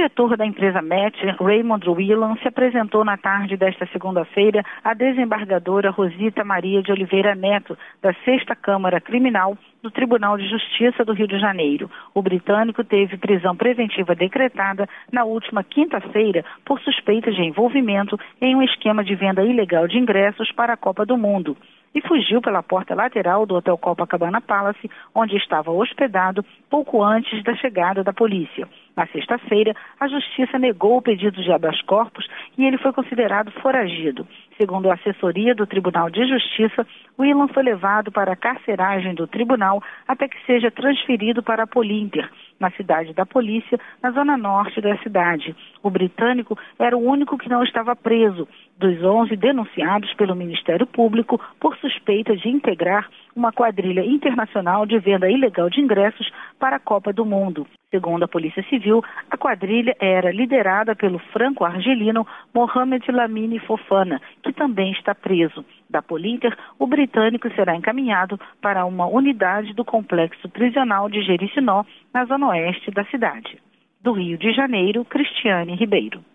diretor da empresa MET, Raymond Whelan, se apresentou na tarde desta segunda-feira à desembargadora Rosita Maria de Oliveira Neto, da 6ª Câmara Criminal do Tribunal de Justiça do Rio de Janeiro. O britânico teve prisão preventiva decretada na última quinta-feira por suspeita de envolvimento em um esquema de venda ilegal de ingressos para a Copa do Mundo e fugiu pela porta lateral do Hotel Copacabana Palace, onde estava hospedado pouco antes da chegada da polícia. Na sexta-feira, a Justiça negou o pedido de habeas corpus e ele foi considerado foragido. Segundo a assessoria do Tribunal de Justiça, Whelan foi levado para a carceragem do tribunal até que seja transferido para a Polínter, na cidade da polícia, na zona norte da cidade. O britânico era o único que não estava preso, dos 11 denunciados pelo Ministério Público por suspeita de integrar uma quadrilha internacional de venda ilegal de ingressos para a Copa do Mundo. Segundo a Polícia Civil, a quadrilha era liderada pelo franco-argelino Mohamed Lamine Fofana, que também está preso. Da Polínter, o britânico será encaminhado para uma unidade do complexo prisional de Jericinó, na zona oeste da cidade. Do Rio de Janeiro, Cristiane Ribeiro.